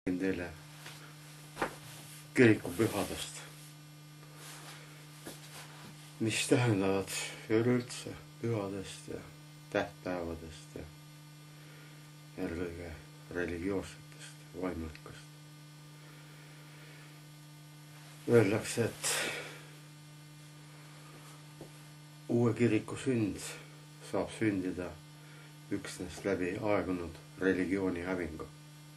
teile kirikupühadest, mis tähendavad üleüldse pühadest ja tähtpäevadest ja eelkõige religioossetest vaimulikest. Öeldakse, et uue kiriku sünd saab sündida üksnes läbi aegunud religiooni hävingu.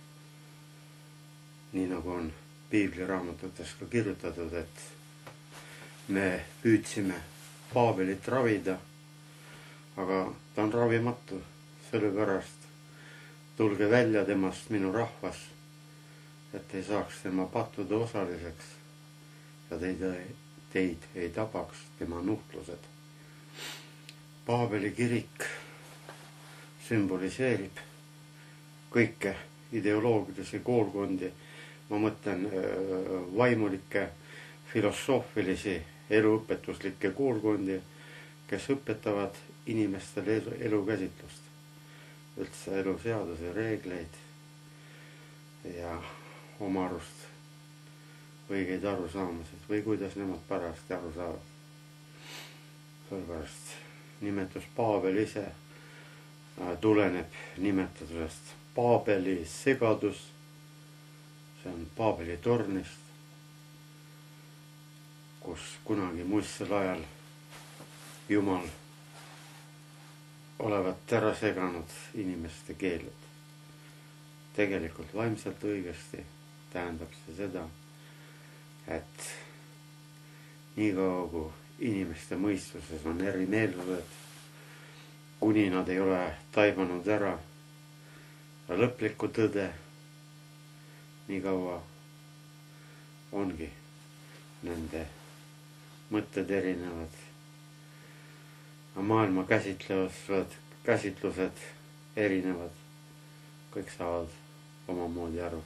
Nii nagu on piibliraamatutes ka kirjutatud, et me püüdsime Paabelit ravida, aga ta on ravimatu, sellepärast tulge välja temast, minu rahvas, et ei saaks tema pattude osaliseks ja teid ei tabaks tema nuhtlused. Paabeli kirik sümboliseerib kõike ideoloogilisi koolkondi, ma mõtlen vaimulikke, filosoofilisi, eluõpetuslikke koolkondi, kes õpetavad inimestele elukäsitlust, üldse eluseaduse reegleid ja oma arust õigeid arusaamasid või kuidas nemad parajasti aru saavad. Sellepärast nimetus Paabel ise tuleneb nimetatusest Paabeli segadus, see on Paabeli tornist, kus kunagi muistsel ajal Jumal olevat ära seganud inimeste keeled. Tegelikult vaimselt õigesti tähendab see seda, et niikaua kui inimeste mõistuses on erimeelsused, kuni nad ei ole taibanud ära lõplikku tõde, nii kaua ongi nende mõtted erinevad, maailma käsitlused erinevad, kõik saavad omamoodi aru,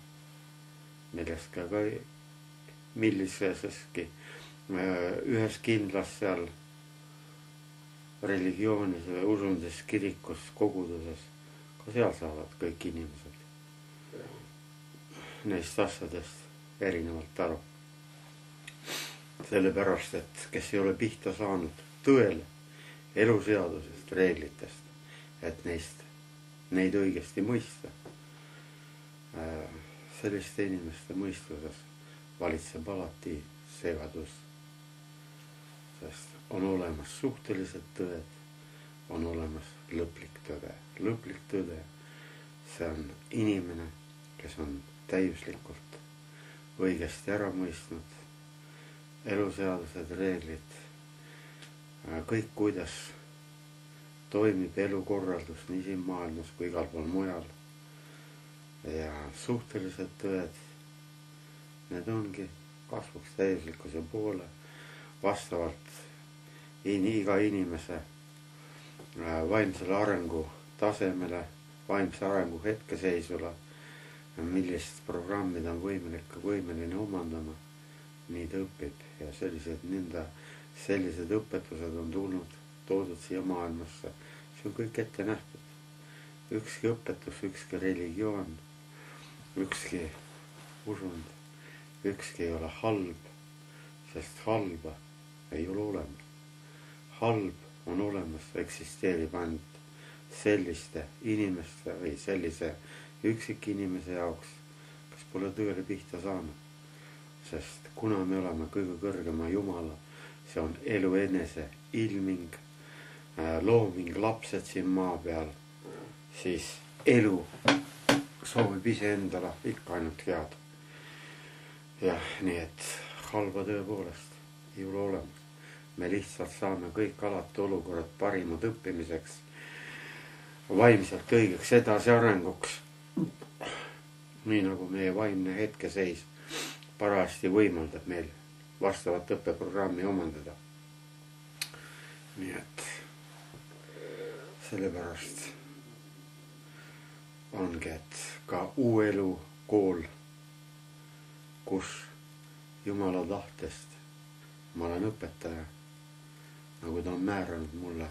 milliseski ühes kindlas seal religioonis või usundes, kirikus, koguduses, ka seal saavad kõik inimesed neist asjadest erinevalt aru. Sellepärast, et kes ei ole pihta saanud tõele, eluseadusest, reeglitest, et neid õigesti mõista, selliste inimeste mõistuses valitseb alati segadus, sest on olemas suhtelised tõed, on olemas lõplik tõde. Lõplik tõde, see on inimene, kes on täiuslikult õigesti ära mõistnud eluseadused, reeglid, kõik, kuidas toimib elukorraldus nii siin maailmas kui igal pool mujal. Ja suhtelised tõed, need ongi kasvuks täiuslikkuse poole vastavalt iga inimese vaimsele arengu tasemele, vaimse arengu hetkeseisule, millist programmi ta on võimeline omandama, nii ta õpib. Ja sellised õpetused on toodud siia maailmasse. See on kõik ette nähtud. Ükski õpetus, ükski religioon, ükski usund, ükski ei ole halb, sest halba ei ole olemas. Halb on olemas, eksisteerib ainult selliste inimeste või sellise üksikinimese jaoks, kes pole tõele pihta saanud. Sest kuna me oleme kõige kõrgema Jumala, see on elu enese ilming, looming, lapsed siin maa peal, siis elu soovib iseendale ikka ainult head. Ja nii, et halba tõepoolest ei ole olemas. Me lihtsalt saame kõik alati olukorrad parimad õppimiseks, vaimselt õigeks edasi arenguks, nii nagu meie vaimne hetkeseis parajasti võimaldab meil vastavat õppeprogrammi omandada. Nii et sellepärast ongi, et ka uue elu kool, kus Jumala tahtest ma olen õpetaja, nagu ta on määranud mulle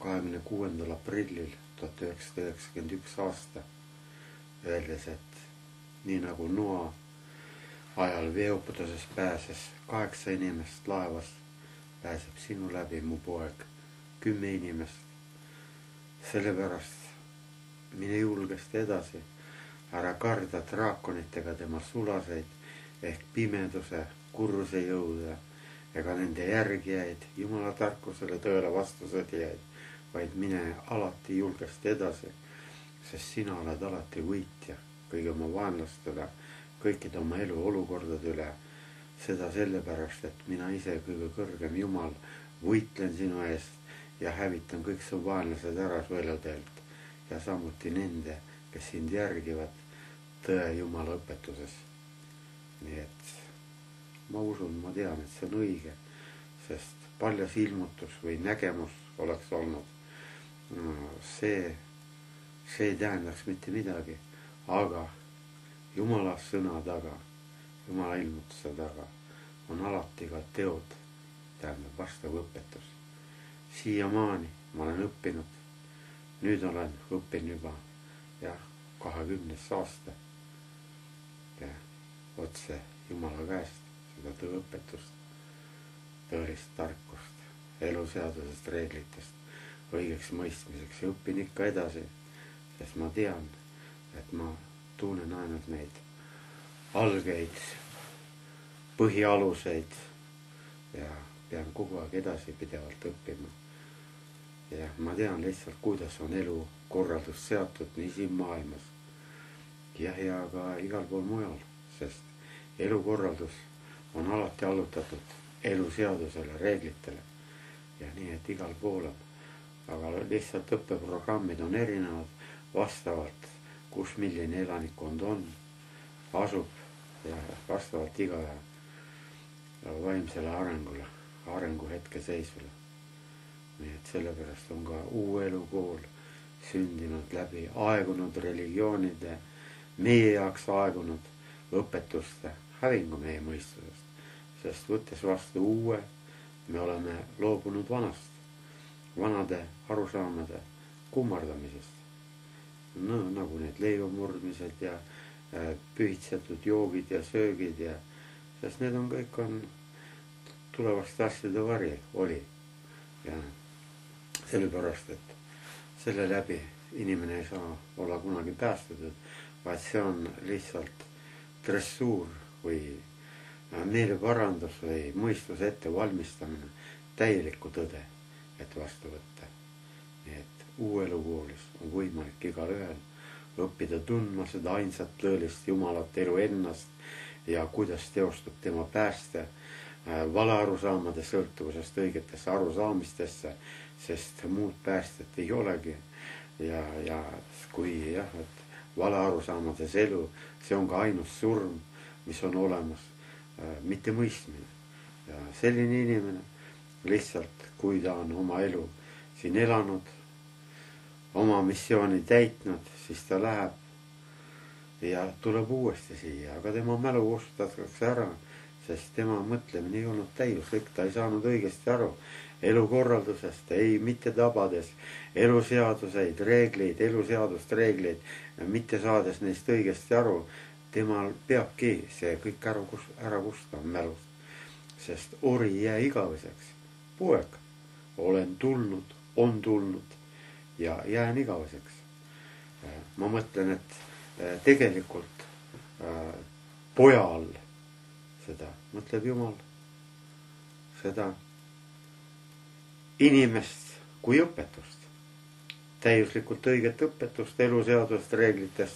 26. aprillil 1991 aasta, öeldes, et nii nagu Noa ajal veeuputuses pääses 8 inimest laevast, pääseb sinu läbi, mu poeg, 10 inimest. Sellepärast mine julgesti edasi, ära karda draakonitega tema sulaseid ehk pimeduse, kurjuse jõude ega nende järgijaid, Jumala tarkusele, tõele vastusõdijaid, vaid mine alati julgesti edasi, sest sina oled alati võitja kõigi oma vaenlastele, kõikide oma elu olukordade üle. Seda sellepärast, et mina ise kõige kõrgem Jumal võitlen sinu eest ja hävitan kõik su vaenlased ära su eluteelt ja samuti nende, kes sind järgivad tõe Jumala õpetuses. Nii et ma usun, ma tean, et see on õige, sest paljas ilmutus või nägemus oleks olnud. See ei tähendaks mitte midagi, aga Jumala sõna taga, Jumala ilmutuse taga on alati ka teod, tähendab vastav õpetus. Siiamaani ma olen õppinud, nüüd olen õppinud juba 20. aasta ja otse Jumala käest seda tõeõpetust, tõelist tarkust, eluseadusest, reeglitest, õigeks mõistmiseks ja õpin ikka edasi, sest ma tean, et ma tunnen ainult neid algeid, põhialuseid ja pean kogu aeg edasi pidevalt õppima. Ja ma tean lihtsalt, kuidas on elu korraldus seatud nii siin maailmas ja ka igal pool mujal, sest elukorraldus on alati allutatud eluseadusele, reeglitele ja nii, et igal pool on. Aga lihtsalt õppeprogrammid on erinevad vastavalt, kus milline elanikkond on, asub ja vastavalt igaühe vaimsele arengule, arenguhetke seisule. Nii et sellepärast on ka uue elukool sündinud läbi aegunud religioonide, meie jaoks aegunud õpetuste hävingu meie mõistusest, sest võttes vastu uue, me oleme loobunud vanade arusaamade kummardamisest. No, nagu need leivamurdmised ja pühitsetud joogid ja söögid ja, sest need on kõik tulevaste asjade vari oli. Ja sellepärast, et selle läbi inimene ei saa olla kunagi päästetud, vaid see on lihtsalt dressuur või meeleparandus või mõistuse ettevalmistamine täielikku tõde, et vastu võtta. Nii et uue elukoolis on võimalik igal ühel õppida tundma seda ainsat tõelist Jumalat, elu ennast ja kuidas teostub tema pääste valearusaamade sõltuvusest õigetesse arusaamistesse, sest muud päästet ei olegi. Ja kui et valearusaamades elu, see on ka ainus surm, mis on olemas, mitte mõistmine. Ja selline inimene lihtsalt, kui ta on oma elu siin elanud, oma missiooni täitnud, siis ta läheb ja tuleb uuesti siia, aga tema mälu kustatakse ära, sest tema mõtlemine ei olnud täiuslik, ta ei saanud õigesti aru elukorraldusest, ei mitte tabades eluseaduseid, reegleid, eluseadust, reegleid, mitte saades neist õigesti aru, temal peabki see kõik ära kustama mälust, sest ori ei jää igaveseks. Poeg, olen tulnud, on tulnud ja jään igaveseks. Ma mõtlen, et tegelikult poja all seda mõtleb Jumal, seda inimest kui õpetust, täiuslikult õiget õpetust, eluseadust, reeglitest,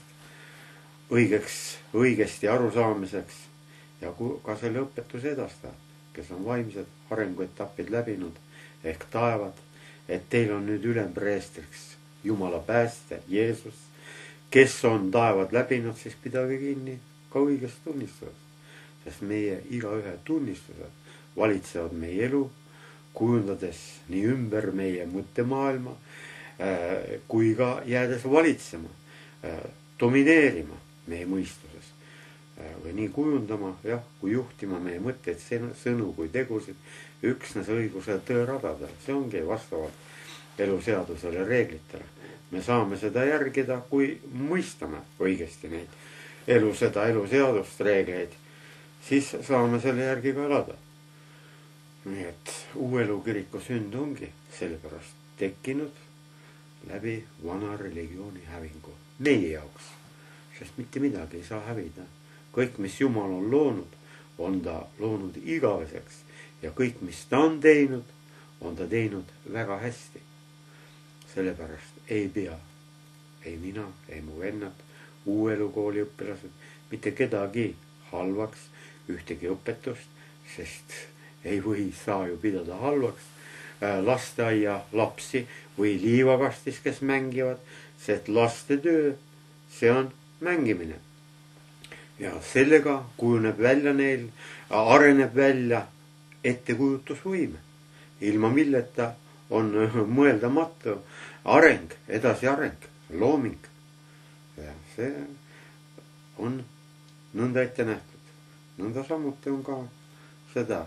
õigesti arusaamiseks ja ka selle õpetuse edastajad, kes on vaimsed arenguetapid läbinud ehk taevad, et teil on nüüd ülempreestriks Jumala pääste, Jeesus, kes on taevad läbinud, siis pidage kinni ka õigest tunnistusest, sest meie igaühe tunnistused valitsevad meie elu, kujundades nii ümber meie mõttemaailma kui ka jäädes valitsema, domineerima meie mõistuses või nii kujundama, kui juhtima meie mõtteid, sõnu kui tegusid üksnes õiguse tõeradadel. See ongi vastavalt eluseadusele, reeglitele. Me saame seda järgida, kui mõistame õigesti neid seda eluseadust, reegleid, siis saame selle järgi ka elada. Nii et uue elu kiriku sünd ongi sellepärast tekkinud läbi vana religiooni hävingu meie jaoks, sest mitte midagi ei saa hävida. Kõik, mis Jumal on ta loonud igaveseks ja kõik, mis ta on ta teinud väga hästi. Sellepärast ei pea ei mina, ei mu vennad, uue elu kooli õpilased, mitte kedagi halvaks ühtegi õpetust, sest ei või saa ju pidada halvaks lasteaia lapsi või liivakastis, kes mängivad, sest laste töö, see on mängimine. Ja sellega kujuneb välja neil, areneb välja ettekujutusvõime, ilma milleta on mõeldamatu areng, edasiareng, looming. Ja see on nõnda ette nähtud. Nõnda samuti on ka seda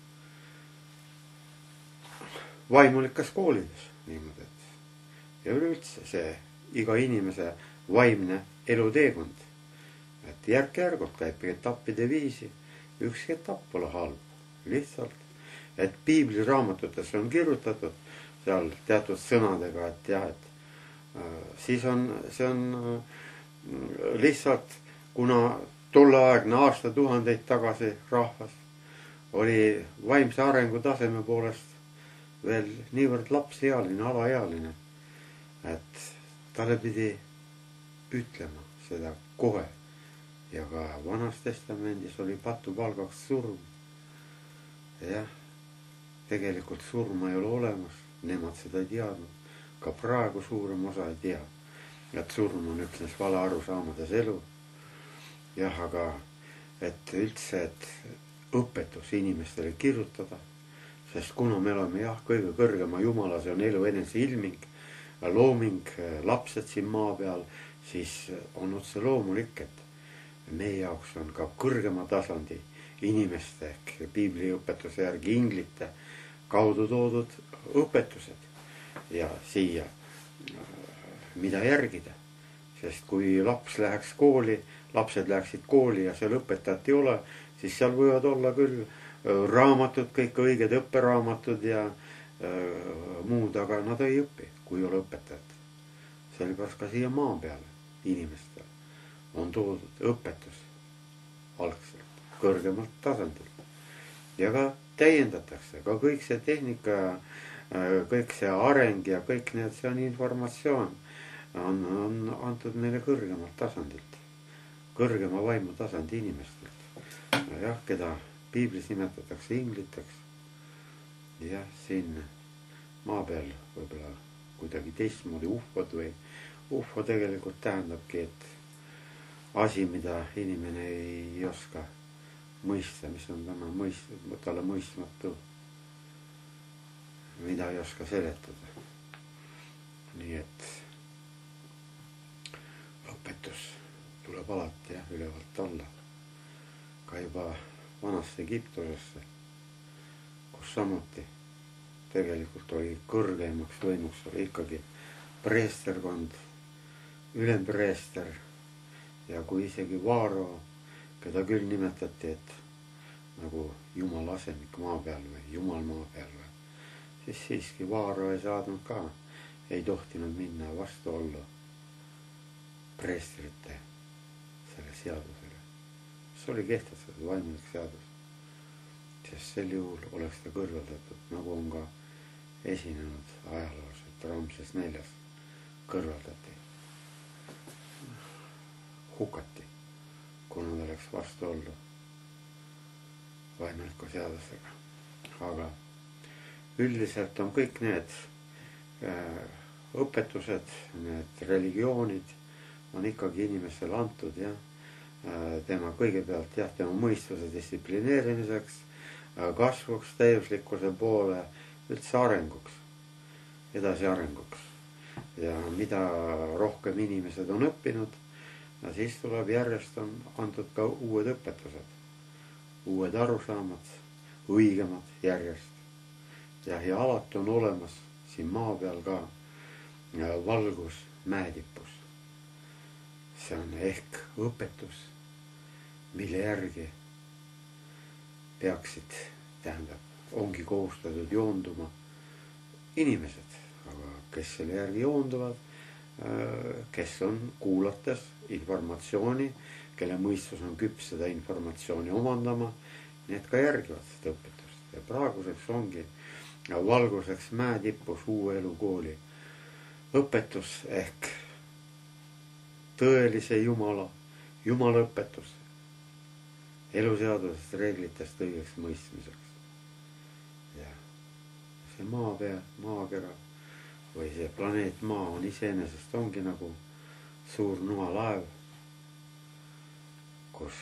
vaimulikas koolides niimoodi, ja üleüldse see iga inimese vaimne eluteekond, et järk-järgult käib etappide viisi, ükski etapp pole halb, lihtsalt, et piibliraamatutes on kirjutatud seal teatud sõnadega, et jah, et siis see on lihtsalt, kuna tolleaegne aastatuhandeid tagasi rahvas oli vaimse arengu taseme poolest veel niivõrd lapseealine, alaealine, et talle pidi ütlema seda kohe. Ja ka Vanas Testamendis oli patupalgaks surm. Jah, tegelikult surma ei ole olemas, nemad seda ei teadnud. Ka praegu suurem osa ei tea, et surm on üksnes vale arusaamades elu. Jah, aga et üldse, et õpetus inimestele kirjutada, sest kuna me oleme kõige kõrgema Jumala, see on elu enese ilming, looming, lapsed siin maa peal, siis on otse loomulik, et meie jaoks on ka kõrgema tasandi inimeste ehk piibliõpetuse järgi inglite kaudu toodud õpetused ja siia, mida järgida. Sest kui laps läheks kooli, lapsed läheksid kooli ja seal õpetajat ei ole, siis seal võivad olla küll raamatud, kõik õiged õpperaamatud ja muud, aga nad ei õpi, kui ei ole õpetajat. Sellepärast ka siia maa peale inimestel on toodud õpetus algselt kõrgemalt tasandilt. Ja ka täiendatakse, ka kõik see tehnika, kõik see areng ja kõik need, see on informatsioon, on antud meile kõrgemalt tasandilt, kõrgema vaimu tasandi inimestelt. Jah, keda piiblis nimetatakse ingliteks. Jah, siin maa peal võib-olla kuidagi teistmoodi ufod või ufo tegelikult tähendabki, et asi, mida inimene ei oska mõista, mis on talle mõistmatu, mida ei oska seletada. Nii et õpetus tuleb alati ülevalt alla. Ka juba Vanasse Egiptusesse, kus samuti tegelikult oli kõrgeimaks võimuks oli ikkagi preesterkond, ülempreester ja kui isegi Vaaro, keda küll nimetati, et nagu Jumala asemik maa peal või Jumal maa peal või, siis siiski Vaaro ei saadnud ka, ei tohtinud minna vastuollu preestrite selle seadusele. See oli kehtestatud vaimulik seadus, sest sel juhul oleks ta kõrvaldatud, nagu on ka esinenud ajaloos, et Ramses 4 kõrvaldati, hukati, kuna ta läks vastuollu vaimuliku seadusega. Aga üldiselt on kõik need õpetused, need religioonid on ikkagi inimestele antud ja tema kõigepealt tema mõistuse distsiplineerimiseks, kasvuks, täiuslikkuse poole, üldse arenguks, edasiarenguks. Ja mida rohkem inimesed on õppinud, siis tuleb järjest on antud ka uued õpetused, uued arusaamad, õigemad järjest. Ja alati on olemas siin maa peal ka valgus mäetipus. see on ehk õpetus, mille järgi peaksid, ongi kohustatud joonduma inimesed, aga kes selle järgi joonduvad, kes on kuulates informatsiooni, kelle mõistus on küps seda informatsiooni omandama, need ka järgivad seda õpetust. Ja praeguseks ongi valguseks mäetipus Uue Elu Kooli õpetus ehk tõelise Jumala õpetus eluseadusest, reeglitest õigeks mõistmiseks. Ja see maakera või see planeet Maa on iseenesest ongi nagu suur noalaev, kus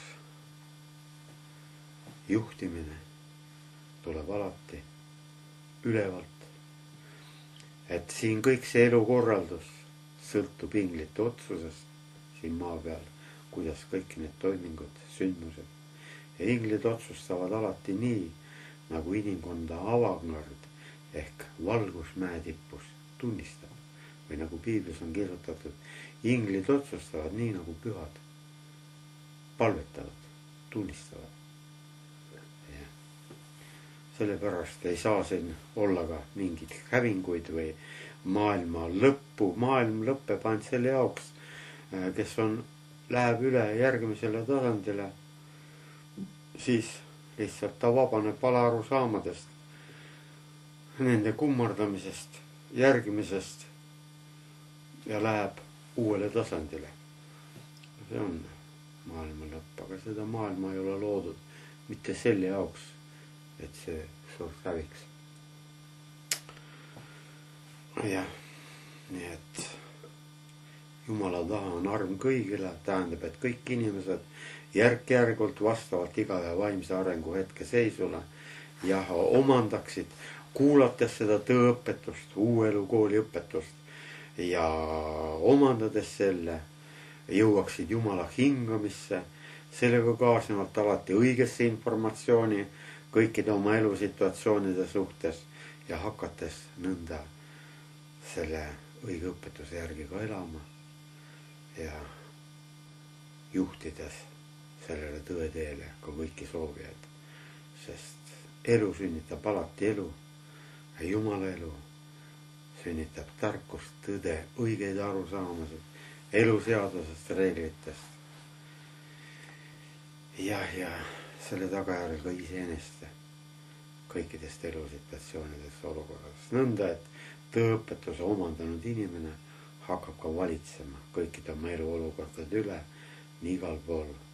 juhtimine tuleb alati ülevalt. Et siin kõik see elukorraldus sõltub inglite otsusest siin maa peal, kuidas kõik need toimingud, sündmused. Ja inglid otsustavad alati nii, nagu inimkonda avangard ehk valgusmäe tippus tunnistab. Või nagu Piiblis on kirjutatud, inglid otsustavad nii, nagu pühad palvetavad, tunnistavad. Ja sellepärast ei saa siin olla ka mingid hävinguid või maailma lõppu. Maailm lõpeb ainult selle jaoks, kes läheb üle järgmisele tasandile, siis lihtsalt ta vabaneb alarusaamadest, nende kummardamisest, järgimisest ja läheb uuele tasandile. See on maailma lõpp, aga seda maailma ei ole loodud mitte selle jaoks, et see suurt häviks. Jah, nii et Jumala taha on arm kõigile, tähendab, et kõik inimesed järk-järgult vastavalt igaühe vaimse arengu hetke seisule ja omandaksid, kuulates seda tõeõpetust, Uue Elu Kooli õpetust ja omandades selle, jõuaksid Jumala hingamisse, sellega kaasnevalt alati õigesse informatsiooni kõikide oma elusituatsioonide suhtes ja hakates nõnda selle õige õpetuse järgi ka elama ja juhtides sellele tõeteele ka kõiki soovijaid, sest elu sünnitab alati elu ja Jumala elu sünnitab tarkust, tõde, õigeid arusaamasid, eluseadusest, reeglitest. Ja selle tagajärjel ka iseeneste kõikidest elusituatsioonidest, olukorras. Nõnda, et tõeõpetuse omandanud inimene hakkab ka valitsema kõikide oma eluolukordade üle nii igal pool